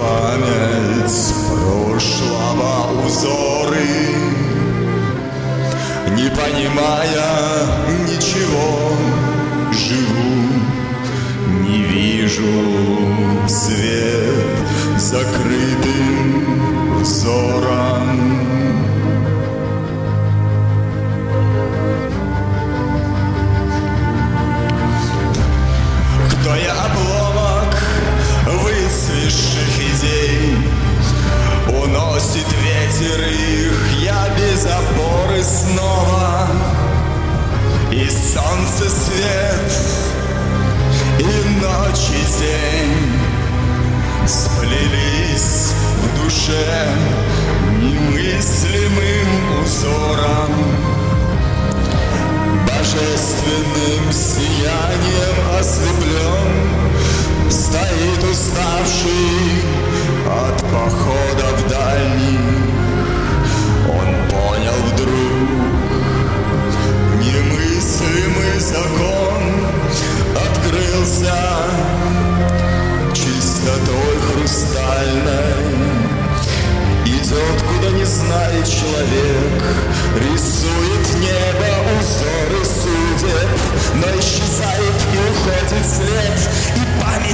память прошлого узоры, не понимая ничего, живу, не вижу свет закрытым взором. Кто я, обломок выцветших идей, уносит ветер их, я без опоры снова. И солнце свет, и ночь и день сплелись в душе немыслимым узором. Божественным сиянием ослеплен стоит уставший от походов дальних. Он понял вдруг немыслимый закон, открылся чистотой хрустальной. Идет, куда не знает человек, рисует небо узоры судеб, но исчезает и уходит след, и память